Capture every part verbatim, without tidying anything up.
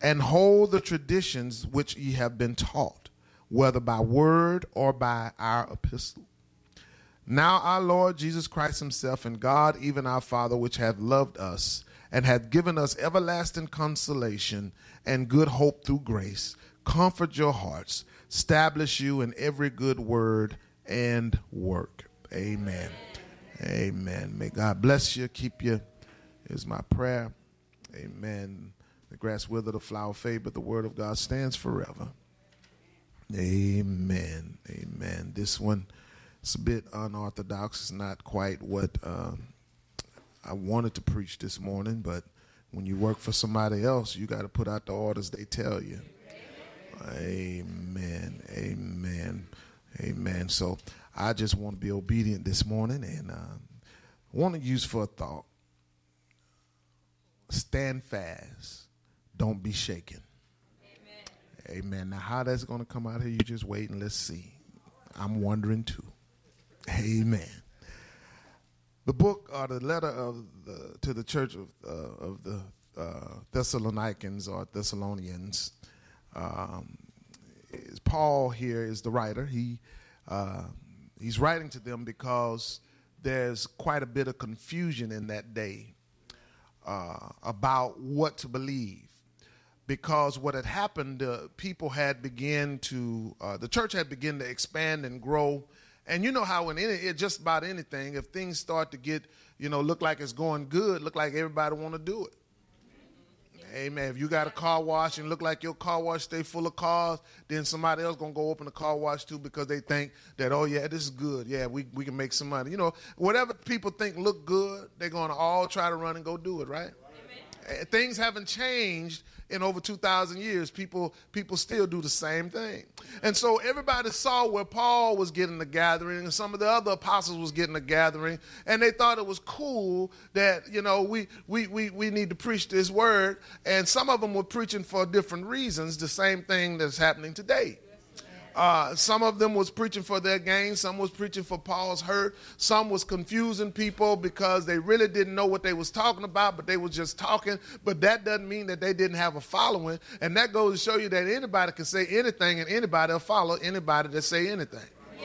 and hold the traditions which ye have been taught, whether by word or by our epistle. Now our Lord Jesus Christ himself and God, even our Father, which hath loved us and hath given us everlasting consolation and good hope through grace, comfort your hearts, establish you in every good word and work. Amen. Amen. May God bless you, keep you, is my prayer. Amen. The grass wither, the flower fade, but the word of God stands forever. Amen. Amen. This one is a bit unorthodox. It's not quite what uh, I wanted to preach this morning, but when you work for somebody else, you got to put out the orders they tell you. Amen. Amen. Amen. So I just want to be obedient this morning, and uh, I want to use for a thought. Stand fast. Don't be shaken. Amen. Amen. Now, how that's going to come out here, you just wait and let's see. I'm wondering too. Amen. The book or the letter of the, to the church of, uh, of the uh, Thessalonians or Thessalonians. Um, is Paul here is the writer. He uh, he's writing to them because there's quite a bit of confusion in that day uh, about what to believe. Because what had happened, uh, people had begun to, uh, the church had begun to expand and grow. And you know how in any, it just about anything, if things start to get, you know, look like it's going good, look like everybody want to do it. Amen. If you got a car wash and look like your car wash stay full of cars, then somebody else going to go open a car wash too because they think that, oh, yeah, this is good. Yeah, we, we can make some money. You know, whatever people think look good, they're going to all try to run and go do it, right? Amen. Things haven't changed in over two thousand years. People people still do the same thing. And so everybody saw where Paul was getting the gathering and some of the other apostles was getting the gathering, and they thought it was cool that, you know, we we we we need to preach this word. And some of them were preaching for different reasons, the same thing that's happening today. Uh, some of them was preaching for their gain. Some was preaching for Paul's hurt. Some was confusing people because they really didn't know what they was talking about, but they was just talking. But that doesn't mean that they didn't have a following. And that goes to show you that anybody can say anything and anybody will follow anybody that say anything. Yeah.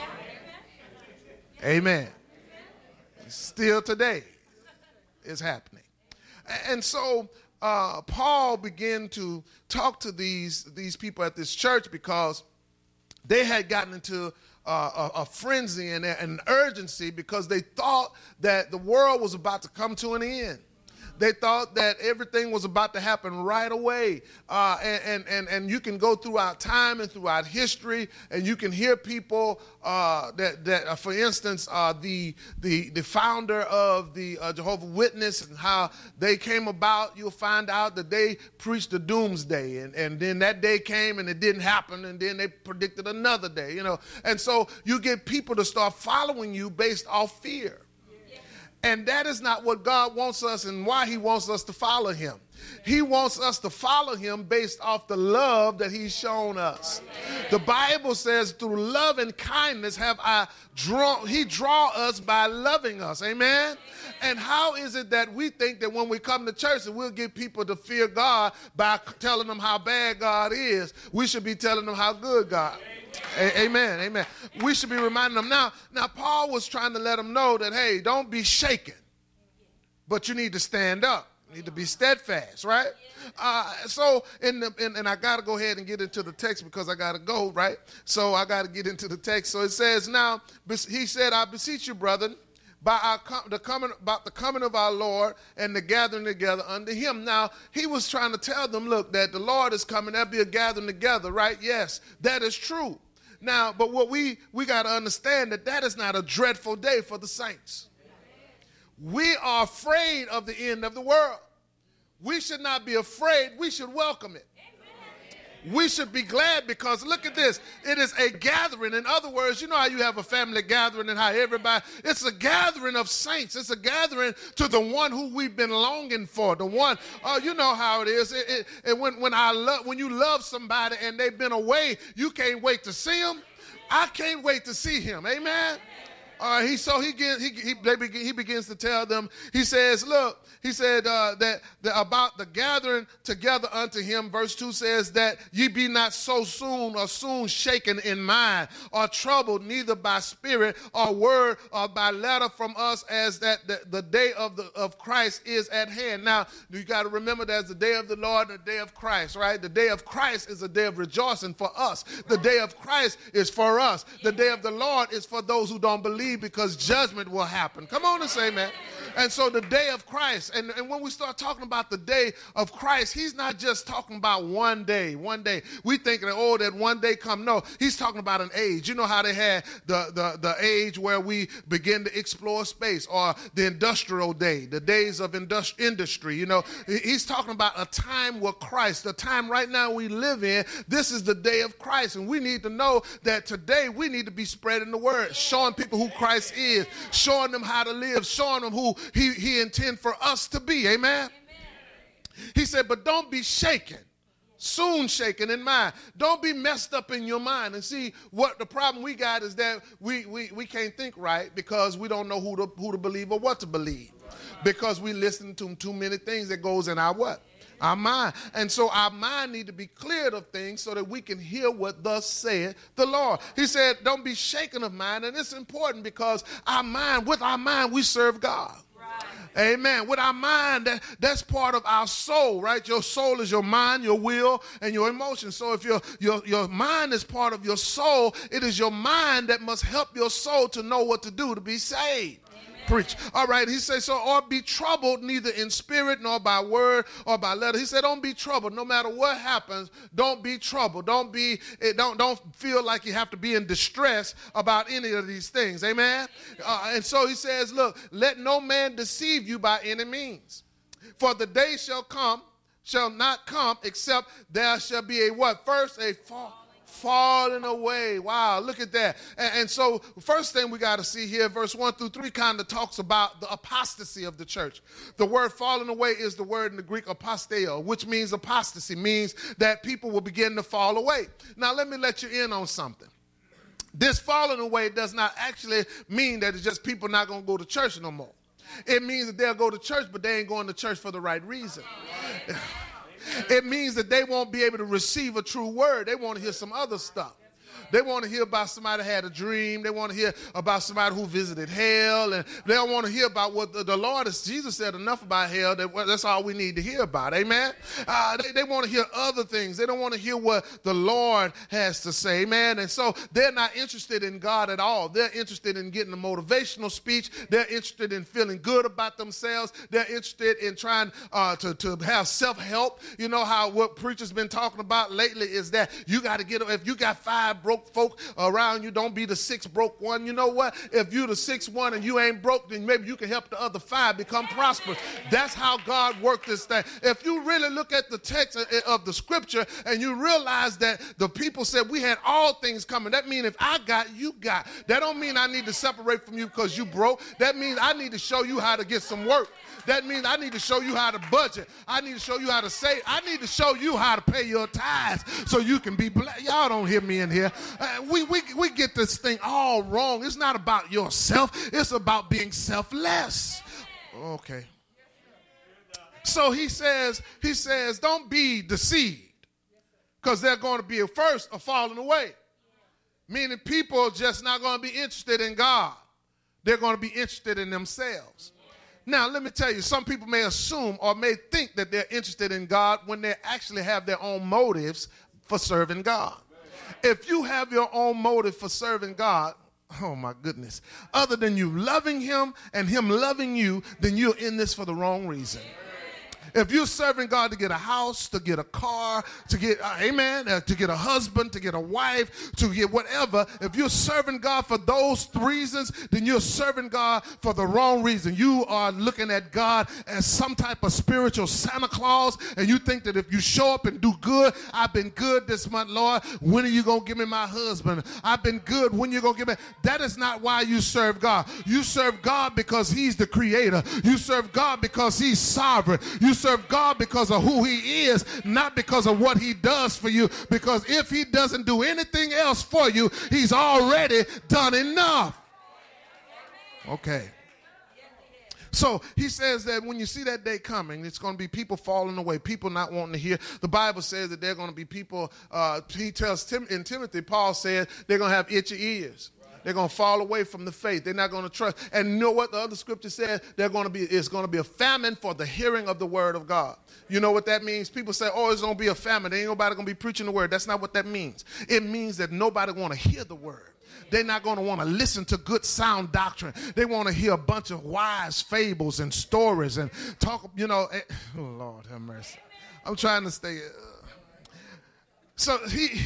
Amen. Still today is happening. And so uh, Paul began to talk to these, these people at this church because they had gotten into uh, a, a frenzy and an urgency because they thought that the world was about to come to an end. They thought that everything was about to happen right away. Uh, and, and, and, and you can go throughout time and throughout history, and you can hear people uh, that, that uh, for instance, uh, the, the, the founder of the uh, Jehovah's Witness and how they came about, you'll find out that they preached the doomsday. And, and then that day came and it didn't happen, and then they predicted another day, you know. And so you get people to start following you based off fear. And that is not what God wants us and why he wants us to follow him. He wants us to follow him based off the love that he's shown us. The Bible says through love and kindness have I drawn, he draw us by loving us. Amen. And how is it that we think that when we come to church that we'll get people to fear God by telling them how bad God is? We should be telling them how good God is. A- amen, amen. We should be reminding them. Now, now, Paul was trying to let them know that, hey, don't be shaken, but you need to stand up. You need to be steadfast, right? Uh, so, in the, in, and I got to go ahead and get into the text because I got to go, right? So I got to get into the text. So it says, now, he said, I beseech you, brethren, by our com- the coming, about the coming of our Lord and the gathering together unto him. Now, he was trying to tell them, look, that the Lord is coming. There'll be a gathering together, right? Yes, that is true. Now, but what we, we got to understand that that is not a dreadful day for the saints. We are afraid of the end of the world. We should not be afraid. We should welcome it. We should be glad because look at this. It is a gathering. In other words, you know how you have a family gathering and how everybody, it's a gathering of saints. It's a gathering to the one who we've been longing for. The one, oh, you know how it is. It, it, it, when, when, I love, when you love somebody and they've been away, you can't wait to see them. I can't wait to see him. Amen. All right, he so he get, he he, they begin, he begins to tell them. He says, "Look," he said uh, that, that about the gathering together unto him. Verse two says that ye be not so soon or soon shaken in mind or troubled, neither by spirit or word or by letter from us, as that the, the day of the of Christ is at hand. Now you got to remember there's the day of the Lord and the day of Christ, right? The day of Christ is a day of rejoicing for us. The day of Christ is for us. The day of the Lord is for those who don't believe, because judgment will happen. Come on and say, man. And so the day of Christ, and, and when we start talking about the day of Christ, he's not just talking about one day, one day. We think that, oh, that one day come. No, he's talking about an age. You know how they had the, the, the age where we begin to explore space, or the industrial day, the days of industri- industry. You know, he's talking about a time where Christ, the time right now we live in, this is the day of Christ. And we need to know that today we need to be spreading the word, showing people who Christ is, showing them how to live, showing them who he, he intends for us to be. Amen? Amen. He said, but don't be shaken, soon shaken in mind. Don't be messed up in your mind. And see, what the problem we got is that we, we, we can't think right because we don't know who to, who to believe or what to believe, because we listen to too many things that goes in our what? Our mind. And so our mind need to be cleared of things so that we can hear what thus said the Lord. He said, don't be shaken of mind. And it's important because our mind, with our mind, we serve God. Right. Amen. With our mind, that, that's part of our soul, right? Your soul is your mind, your will, and your emotions. So if your, your, your mind is part of your soul, it is your mind that must help your soul to know what to do to be saved. Preach. All right. He says, so, or be troubled neither in spirit nor by word or by letter. He said, don't be troubled. No matter what happens, don't be troubled. Don't be, don't, don't feel like you have to be in distress about any of these things. Amen. Uh, and so he says, look, let no man deceive you by any means. For the day shall come, shall not come, except there shall be a what? First, a fall. Falling away. Wow, look at that. And, and so first thing we got to see here, verse one through three kind of talks about the apostasy of the church. The word falling away is the word in the Greek aposteo, which means apostasy, means that people will begin to fall away. Now let me let you in on something. This falling away does not actually mean that it's just people not going to go to church no more. It means that they'll go to church, but they ain't going to church for the right reason. It means that they won't be able to receive a true word. They want to hear some other stuff. They want to hear about somebody who had a dream. They want to hear about somebody who visited hell. And they don't want to hear about what the, the Lord is. Jesus said enough about hell. That, well, that's all we need to hear about. Amen? Uh, they, they want to hear other things. They don't want to hear what the Lord has to say. Amen? And so they're not interested in God at all. They're interested in getting a motivational speech. They're interested in feeling good about themselves. They're interested in trying uh, to, to have self-help. You know how what preachers been talking about lately is that you got to get, if you got five broke folk around you, don't be the sixth broke one. You know what? If you're the sixth one and you ain't broke, then maybe you can help the other five become prosperous. That's how God worked this thing. If you really look at the text of the scripture and you realize that the people said we had all things coming, that means if I got, you got. That don't mean I need to separate from you because you broke. That means I need to show you how to get some work. That means I need to show you how to budget. I need to show you how to save. I need to show you how to pay your tithes so you can be blessed. Y'all don't hear me in here. Uh, we, we, we get this thing all wrong. It's not about yourself. It's about being selfless. Okay. So he says, he says, don't be deceived, because they're going to be at first a falling away. Meaning people are just not going to be interested in God. They're going to be interested in themselves. Now, let me tell you, some people may assume or may think that they're interested in God when they actually have their own motives for serving God. If you have your own motive for serving God, oh my goodness, other than you loving him and him loving you, then you're in this for the wrong reason. If you're serving God to get a house, to get a car, to get, uh, amen, uh, to get a husband, to get a wife, to get whatever, if you're serving God for those reasons, then you're serving God for the wrong reason. You are looking at God as some type of spiritual Santa Claus, and you think that if you show up and do good, I've been good this month, Lord, when are you going to give me my husband? I've been good, when are you going to give me? That is not why you serve God. You serve God because he's the creator. You serve God because he's sovereign. You serve God because of who he is, not because of what he does for you. Because if he doesn't do anything else for you, he's already done enough. Okay. So he says that when you see that day coming, it's going to be people falling away, people not wanting to hear. The Bible says that they're going to be people, uh, he tells Tim, in Timothy, Paul said they're going to have itchy ears. They're going to fall away from the faith. They're not going to trust. And you know what the other scripture said? They're going to be, it's going to be a famine for the hearing of the word of God. You know what that means? People say, oh, it's going to be a famine. There ain't nobody going to be preaching the word. That's not what that means. It means that nobody want to hear the word. They're not going to want to listen to good sound doctrine. They want to hear a bunch of wise fables and stories and talk, you know. Eh, oh, Lord have mercy. I'm trying to stay. Uh, so he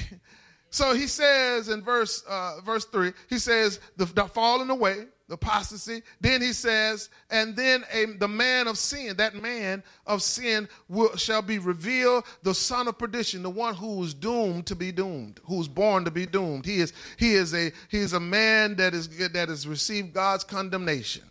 so he says in verse uh, verse three, he says, the, the falling away, the apostasy. Then he says, and then a, the man of sin, that man of sin will, shall be revealed, the son of perdition, the one who is doomed to be doomed, who is born to be doomed. He is he is a he is a man that is that has received God's condemnation.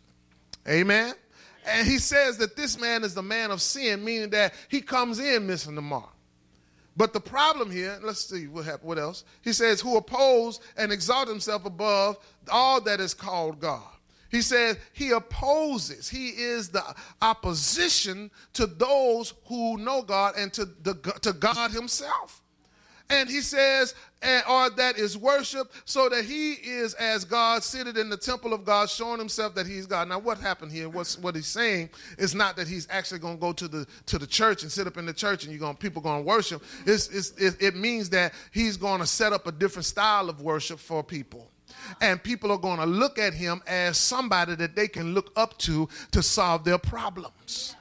Amen. And he says that this man is the man of sin, meaning that he comes in missing the mark. But the problem here, let's see what happened, what else? He says, who oppose and exalt himself above all that is called God. He says he opposes. He is the opposition to those who know God and to, the, to God himself. And he says, and, or that is worship, so that he is as God seated in the temple of God, showing himself that he's God. Now, what happened here? What's, what he's saying is not that he's actually going to go to the to the church and sit up in the church and you're going people going to worship. It's, it's, it, it means that he's going to set up a different style of worship for people. And people are going to look at him as somebody that they can look up to to solve their problems.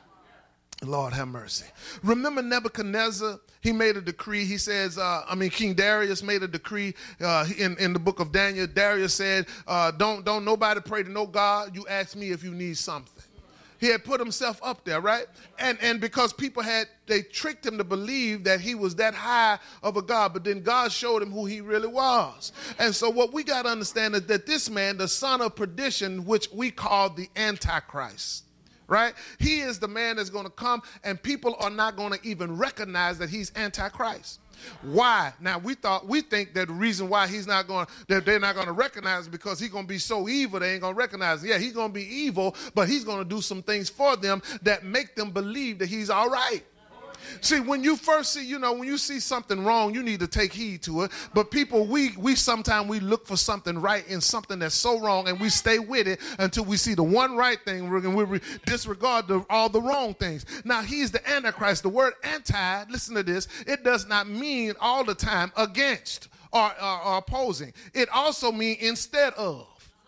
Lord have mercy. Remember Nebuchadnezzar? He made a decree. He says, uh, I mean, King Darius made a decree uh, in, in the book of Daniel. Darius said, uh, don't, don't nobody pray to no God. You ask me if you need something. He had put himself up there, right? And, and because people had, they tricked him to believe that he was that high of a God, but then God showed him who he really was. And so what we got to understand is that this man, the son of perdition, which we call the Antichrist, right? He is the man that's going to come, and people are not going to even recognize that he's Antichrist. Why? Now we thought we think that the reason why he's not going, that they're not going to recognize it because he's going to be so evil they ain't going to recognize it. Yeah, he's going to be evil, but he's going to do some things for them that make them believe that he's all right. See, when you first see, you know, when you see something wrong, you need to take heed to it. But people, we we sometimes we look for something right in something that's so wrong, and we stay with it until we see the one right thing, and we disregard the, all the wrong things. Now, he's the Antichrist. The word anti, listen to this, it does not mean all the time against or, or, or opposing. It also means instead of.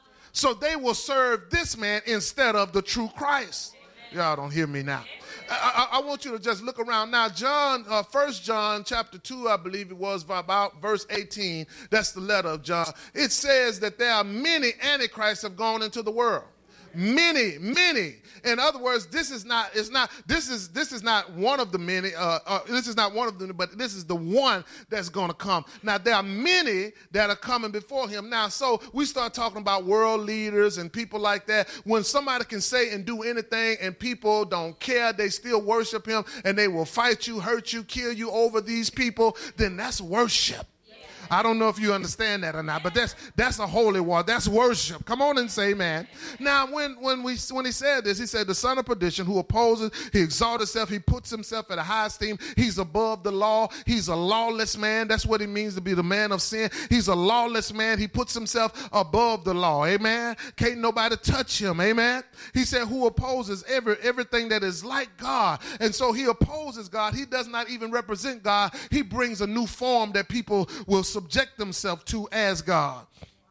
So they will serve this man instead of the true Christ. Y'all don't hear me now. I, I, I want you to just look around now. John, uh, First John chapter two, I believe it was, about verse eighteen. That's the letter of John. It says that there are many antichrists have gone into the world. Many, many. In other words, this is not, it's not, this is, this is not one of the many, uh, uh, this is not one of them, but this is the one that's going to come. Now, there are many that are coming before him. Now, so we start talking about world leaders and people like that. When somebody can say and do anything and people don't care, they still worship him and they will fight you, hurt you, kill you over these people, then that's worship. I don't know if you understand that or not, but that's that's a holy war. That's worship. Come on and say amen. Now, when when we when he said this, he said, the son of perdition who opposes, he exalts himself, he puts himself at a high esteem. He's above the law. He's a lawless man. That's what it means to be the man of sin. He's a lawless man. He puts himself above the law. Amen. Can't nobody touch him. Amen. He said, who opposes every everything that is like God. And so he opposes God. He does not even represent God. He brings a new form that people will subject themselves to as God.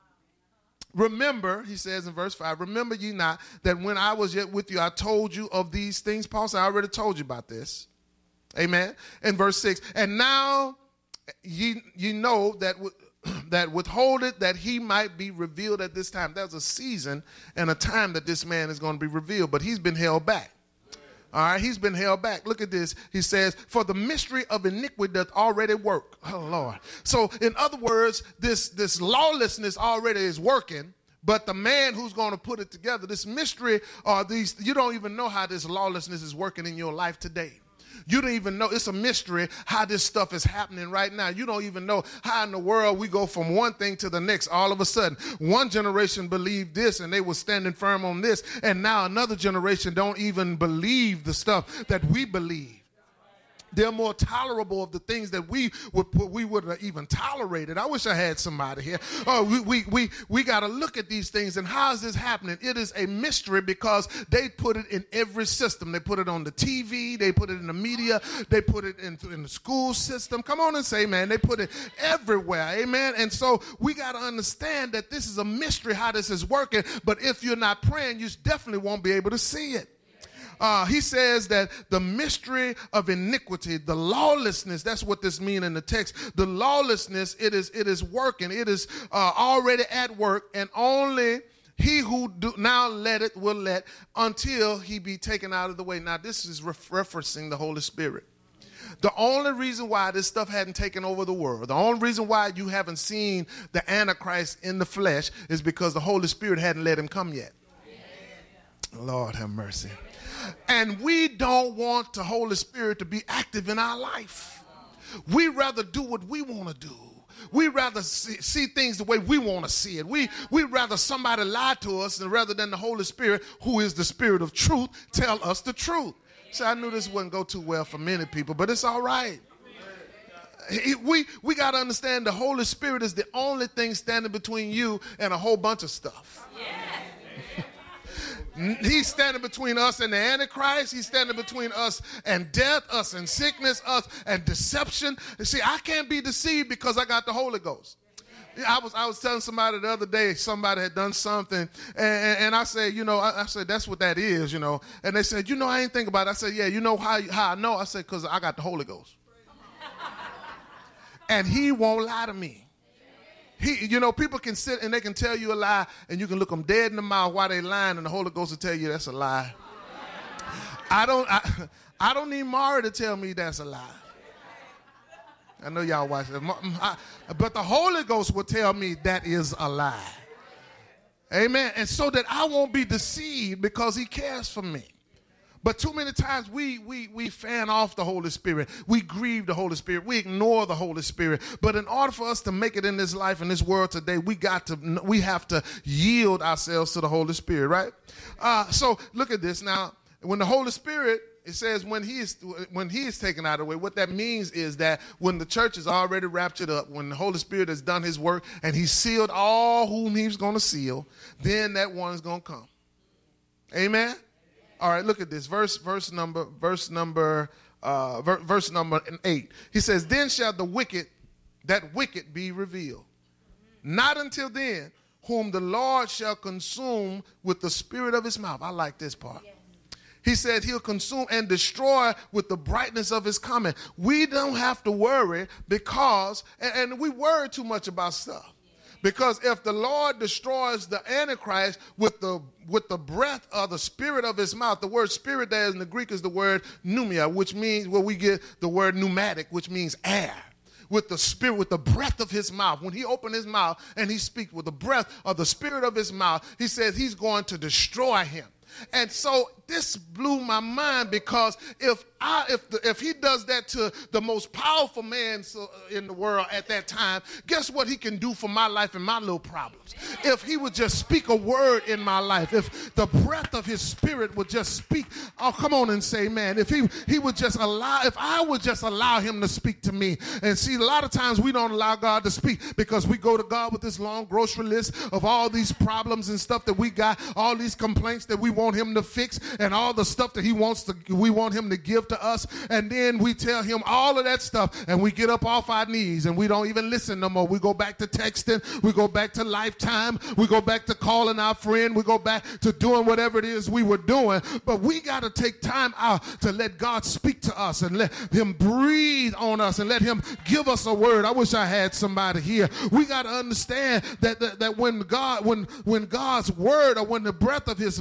Remember, he says in verse five, remember ye not that when I was yet with you, I told you of these things. Paul said, I already told you about this. Amen. In verse six, and now ye, ye know that that withhold it, that he might be revealed at this time. There's a season and a time that this man is going to be revealed, but he's been held back. All right, he's been held back. Look at this. He says, for the mystery of iniquity doth already work. Oh, Lord. So, in other words, this, this lawlessness already is working, but the man who's going to put it together, this mystery, or these, you don't even know how this lawlessness is working in your life today. You don't even know. It's a mystery how this stuff is happening right now. You don't even know how in the world we go from one thing to the next all of a sudden. One generation believed this and they were standing firm on this, and now another generation don't even believe the stuff that we believe. They're more tolerable of the things that we would we would have even tolerated. I wish I had somebody here. Oh, we we we, we got to look at these things, and how is this happening? It is a mystery because they put it in every system. They put it on the T V. They put it in the media. They put it in, in the school system. Come on and say, man, they put it everywhere. Amen. And so we got to understand that this is a mystery how this is working. But if you're not praying, you definitely won't be able to see it. Uh, he says that the mystery of iniquity, the lawlessness, that's what this means in the text. The lawlessness, it is it is working. It is uh, already at work, and only he who do now let it will let until he be taken out of the way. Now, this is ref- referencing the Holy Spirit. The only reason why this stuff hadn't taken over the world, the only reason why you haven't seen the Antichrist in the flesh is because the Holy Spirit hadn't let him come yet. Lord have mercy. And we don't want the Holy Spirit to be active in our life. We rather do what we want to do. We rather see, see things the way we want to see it. We we rather somebody lie to us than rather than the Holy Spirit, who is the Spirit of truth, tell us the truth. So I knew this wouldn't go too well for many people, but it's all right. We, we got to understand the Holy Spirit is the only thing standing between you and a whole bunch of stuff. He's standing between us and the Antichrist. He's standing between us and death, us and sickness, us and deception. You see, I can't be deceived because I got the Holy Ghost. I was I was telling somebody the other day, somebody had done something, and, and, and I said, you know, I, I said, that's what that is, you know. And they said, you know, I ain't think about it. I said, yeah, you know how, how I know? I said, because I got the Holy Ghost. And he won't lie to me. He, you know, people can sit and they can tell you a lie, and you can look them dead in the mouth while they lying, and the Holy Ghost will tell you that's a lie. I don't, I, I don't need Mara to tell me that's a lie. I know y'all watch it, I, but the Holy Ghost will tell me that is a lie. Amen. And so that I won't be deceived because he cares for me. But too many times we we we fan off the Holy Spirit. We grieve the Holy Spirit. We ignore the Holy Spirit. But in order for us to make it in this life, in this world today, we got to we have to yield ourselves to the Holy Spirit, right? Uh, so look at this now. When the Holy Spirit, it says when he is when he is taken out of the way, what that means is that when the church is already raptured up, when the Holy Spirit has done his work and he's sealed all whom he's going to seal, then that one is going to come. Amen. All right, look at this verse. Verse number. Verse number. Uh, ver, verse number eight. He says, "Then shall the wicked, that wicked, be revealed. Not until then, whom the Lord shall consume with the spirit of his mouth." I like this part. Yeah. He said he'll consume and destroy with the brightness of his coming. We don't have to worry because, and, and we worry too much about stuff. Because if the Lord destroys the Antichrist with the with the breath of the spirit of his mouth, the word spirit there in the Greek is the word pneumia, which means where well, we get the word pneumatic, which means air. With the spirit, with the breath of his mouth. When he opened his mouth and he speaks with the breath of the spirit of his mouth, he says he's going to destroy him. And so this blew my mind because if I, if the, if he does that to the most powerful man in the world at that time, guess what he can do for my life and my little problems? If he would just speak a word in my life, if the breath of his spirit would just speak, oh, come on and say, man, if he, he would just allow, if I would just allow him to speak to me. And see, a lot of times we don't allow God to speak because we go to God with this long grocery list of all these problems and stuff that we got, all these complaints that we want him to fix, and all the stuff that he wants to, we want him to give to us. And then we tell him all of that stuff, and we get up off our knees and we don't even listen no more. We go back to texting, we go back to Lifetime, we go back to calling our friend, we go back to doing whatever it is we were doing. But we got to take time out to let God speak to us and let him breathe on us and let him give us a word. I wish I had somebody here. We got to understand that, that that when God when when God's word, or when the breath of his mouth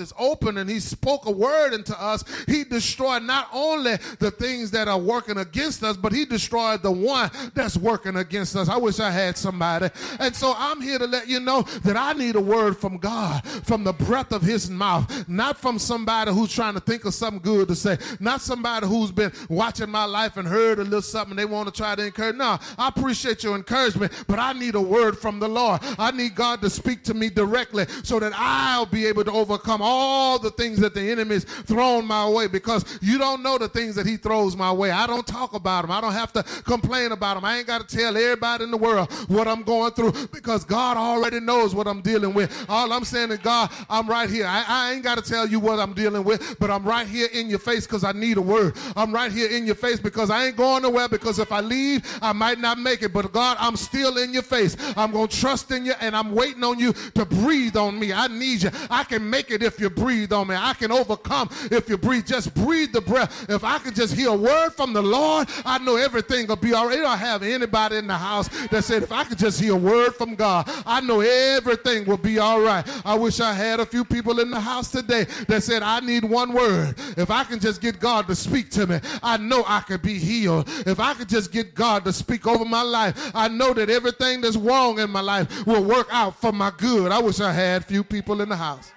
is open and he spoke a word into us, he destroyed not only the things that are working against us, but he destroyed the one that's working against us. I wish I had somebody. And so I'm here to let you know that I need a word from God, from the breath of his mouth, not from somebody who's trying to think of something good to say, not somebody who's been watching my life and heard a little something they want to try to encourage. No, I appreciate your encouragement, but I need a word from the Lord. I need God to speak to me directly so that I'll be able to overcome all the things that the enemy's thrown my way, because you don't know the things that he throws my way. I don't talk about them. I don't have to complain about them. I ain't got to tell everybody in the world what I'm going through, because God already knows what I'm dealing with. All I'm saying is, God, I'm right here. I, I ain't got to tell you what I'm dealing with, but I'm right here in your face because I need a word. I'm right here in your face because I ain't going nowhere, because if I leave, I might not make it. But God, I'm still in your face. I'm going to trust in you, and I'm waiting on you to breathe on me. I need you. I can make it if you breathe on me. I can overcome if you breathe. Just breathe the breath. If I can just hear a word from the Lord, I know everything will be all right. I don't have anybody in the house that said, if I could just hear a word from God, I know everything will be all right. I wish I had a few people in the house today that said, I need one word. If I can just get God to speak to me, I know I could be healed. If I could just get God to speak over my life, I know that everything that's wrong in my life will work out for my good. I wish I had a few people in the house.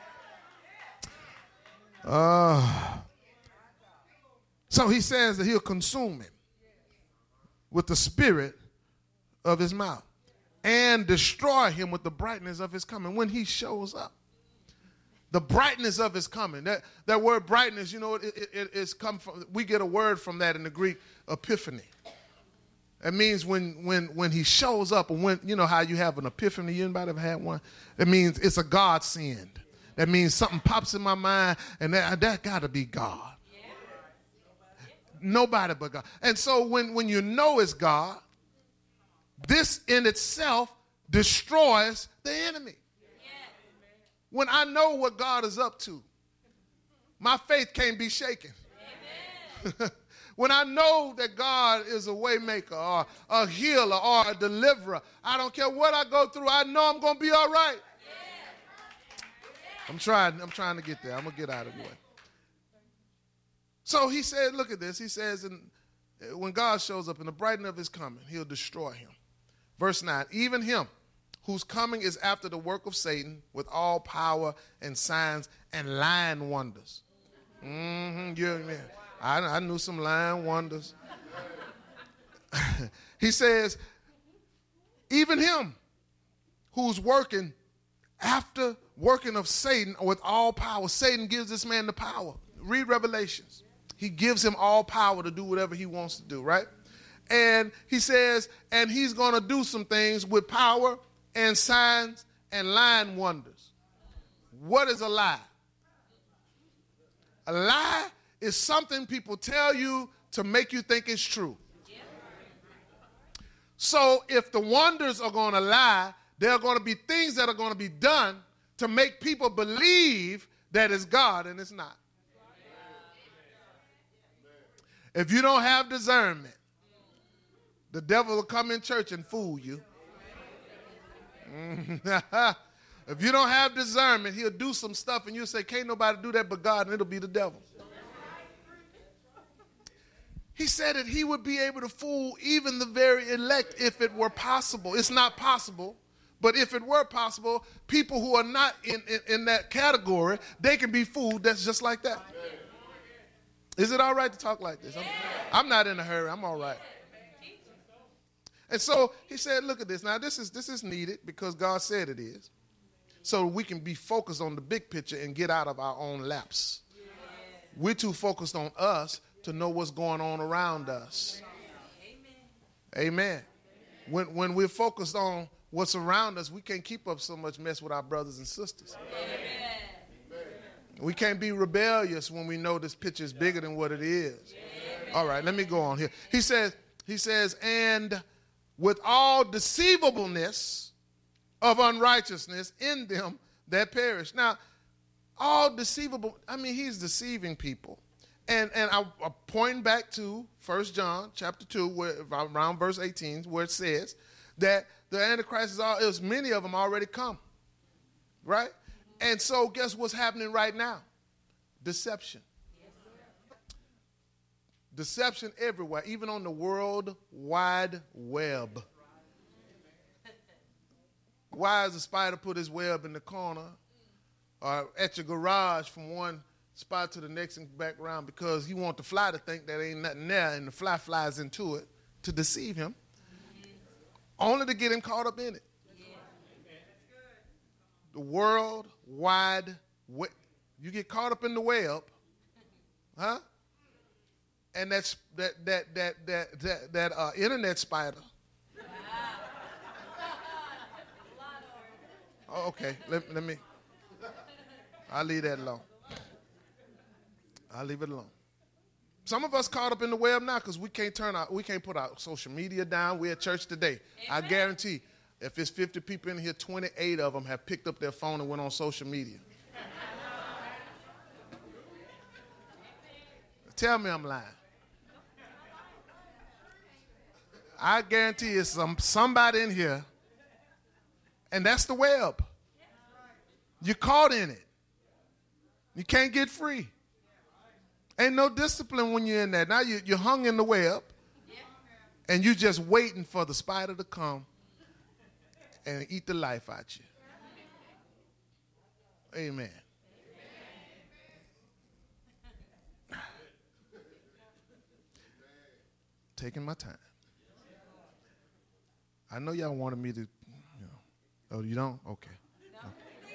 Uh, so he says that he'll consume him with the spirit of his mouth and destroy him with the brightness of his coming when he shows up. The brightness of his coming. That, that word brightness, you know, it, it, it's come from, we get a word from that in the Greek, epiphany. It means when when when he shows up, or when, you know how you have an epiphany, anybody ever had one? It means it's a God send. That means something pops in my mind, and that, that got to be God. Yeah. Nobody but God. And so when, when you know it's God, this in itself destroys the enemy. Yeah. When I know what God is up to, my faith can't be shaken. When I know that God is a way maker or a healer or a deliverer, I don't care what I go through, I know I'm going to be all right. I'm trying, I'm trying to get there. I'm going to get out of the way. So he said, look at this. He says, in, when God shows up in the brightness of his coming, he'll destroy him. Verse nine, even him whose coming is after the work of Satan with all power and signs and lying wonders. Mm-hmm, yeah, I, I knew some lying wonders. He says, even him who's working after working of Satan with all power. Satan gives this man the power. Read Revelations. He gives him all power to do whatever he wants to do, right? And he says, and he's going to do some things with power and signs and lying wonders. What is a lie? A lie is something people tell you to make you think it's true. So if the wonders are going to lie, there are going to be things that are going to be done to make people believe that it's God and it's not. If you don't have discernment, the devil will come in church and fool you. If you don't have discernment, he'll do some stuff and you'll say, can't nobody do that but God, and it'll be the devil. He said that he would be able to fool even the very elect if it were possible. It's not possible. But if it were possible, people who are not in, in, in that category, they can be fooled. That's just like that. Is it all right to talk like this? I'm, I'm not in a hurry. I'm all right. And so he said, look at this. Now, this is, this is needed because God said it is. So we can be focused on the big picture and get out of our own laps. We're too focused on us to know what's going on around us. Amen. Amen. When, when we're focused on what's around us, we can't keep up so much mess with our brothers and sisters. Amen. We can't be rebellious when we know this picture is bigger than what it is. Amen. All right, let me go on here. He says, he says, and with all deceivableness of unrighteousness in them that perish. Now, all deceivable, I mean, he's deceiving people. And and I, I'm pointing back to First John chapter two, where, around verse eighteen, where it says that the Antichrist is all, it was many of them already come, right? And so guess what's happening right now? Deception. Deception everywhere, even on the World Wide Web. Why does the spider put his web in the corner or at your garage from one spot to the next and back around? Because you want the fly to think that ain't nothing there, and the fly flies into it to deceive him, only to get him caught up in it. The World Wide Web. You get caught up in the web, huh? And that's that that that that that that uh, internet spider. Oh, okay, let, let me. I'll leave that alone. I'll leave it alone. Some of us caught up in the web now because we can't turn our, we can't put our social media down. We're at church today. Amen. I guarantee, if it's fifty people in here, twenty-eight of them have picked up their phone and went on social media. Tell me I'm lying. I guarantee it's some somebody in here, and that's the web. You're caught in it. You can't get free. Ain't no discipline when you're in there. Now you, you're hung in the web, and you're just waiting for the spider to come and eat the life out you. Amen. Taking my time. I know y'all wanted me to, you know. Oh, you don't? Okay. No.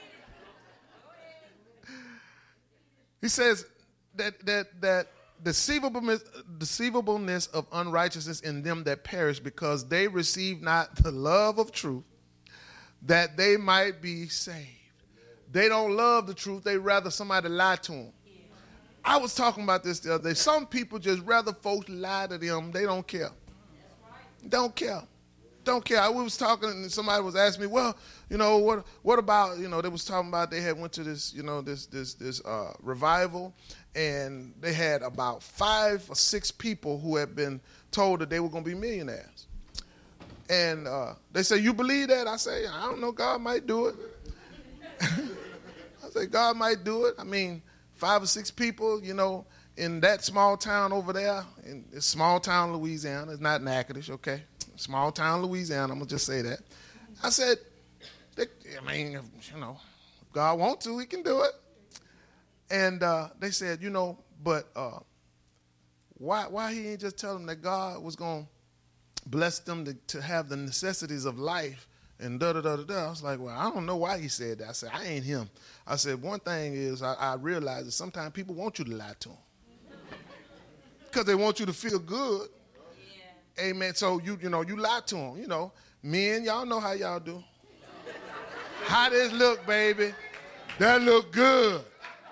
He says that that that deceivableness, deceivableness of unrighteousness in them that perish, because they receive not the love of truth, that they might be saved. They don't love the truth. They rather somebody lie to them. I was talking about this the other day. Some people just rather folks lie to them. They don't care. Don't care. Don't care. I was talking and somebody was asking me, well, you know, what what about, you know, they was talking about they had went to this, you know, this this this uh, revival, and they had about five or six people who had been told that they were going to be millionaires. And uh, they say, you believe that? I say, I don't know. God might do it. I say, God might do it. I mean, five or six people, you know, in that small town over there, in this small town Louisiana, it's not Natchitoches, okay? Small town Louisiana, I'm going to just say that. I said, they, I mean, you know, if God wants to, he can do it. And uh, they said, you know, but uh, why why he ain't just tell them that God was going to bless them to, to have the necessities of life and da-da-da-da-da. I was like, well, I don't know why he said that. I said, I ain't him. I said, one thing is I, I realize that sometimes people want you to lie to them because they want you to feel good. Yeah. Amen. So, you you know, you lie to them. You know, men, y'all know how y'all do. How this look, baby? That look good.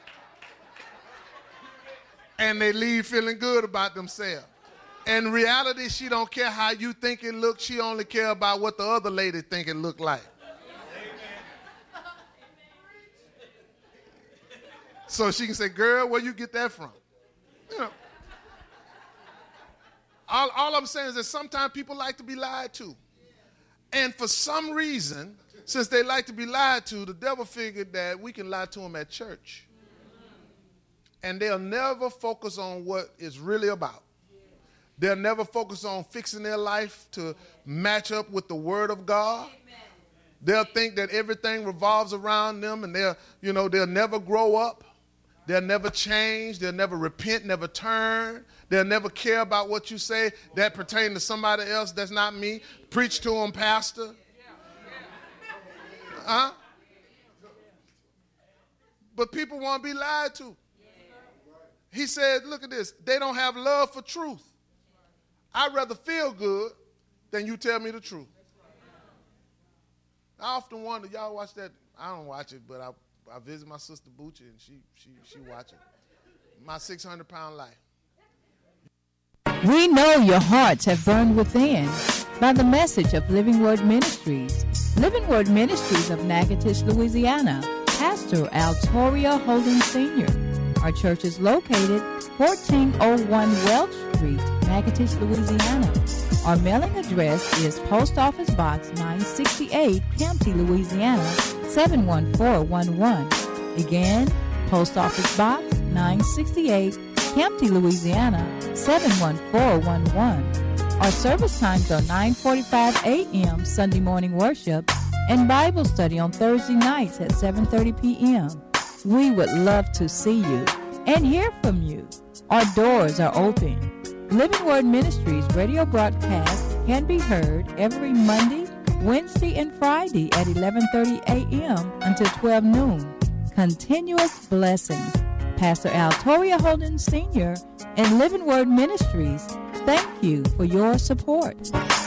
And they leave feeling good about themselves. In reality, she don't care how you think it looks. She only care about what the other lady think it look like. Amen. So she can say, girl, where you get that from? You know. All, all I'm saying is that sometimes people like to be lied to. And for some reason, since they like to be lied to, the devil figured that we can lie to them at church. And they'll never focus on what it's really about. They'll never focus on fixing their life to match up with the Word of God. Amen. They'll think that everything revolves around them, and they'll, you know, they'll never grow up. They'll never change. They'll never repent, never turn. They'll never care about what you say that pertains to somebody else that's not me. Preach to them, pastor. Huh? But people want to be lied to. He said, look at this. They don't have love for truth. I'd rather feel good than you tell me the truth. I often wonder, y'all watch that? I don't watch it, but I, I visit my sister Bucci, and she she she watch it. My six hundred pound life. We know your hearts have burned within by the message of Living Word Ministries. Living Word Ministries of Natchitoches, Louisiana. Pastor Altoria Holden Senior Our church is located fourteen oh one Welch Street, Natchitoches, Louisiana. Our mailing address is Post Office Box nine sixty-eight, Campty, Louisiana, seven one four one one. Again, Post Office Box nine sixty-eight, Campty, Louisiana, seven one four one one. Our service times are nine forty-five a.m. Sunday morning worship and Bible study on Thursday nights at seven thirty p.m. We would love to see you and hear from you. Our doors are open. Living Word Ministries radio broadcast can be heard every Monday, Wednesday, and Friday at eleven thirty a.m. until twelve noon. Continuous blessings. Pastor Al Toria Holden Senior and Living Word Ministries, thank you for your support.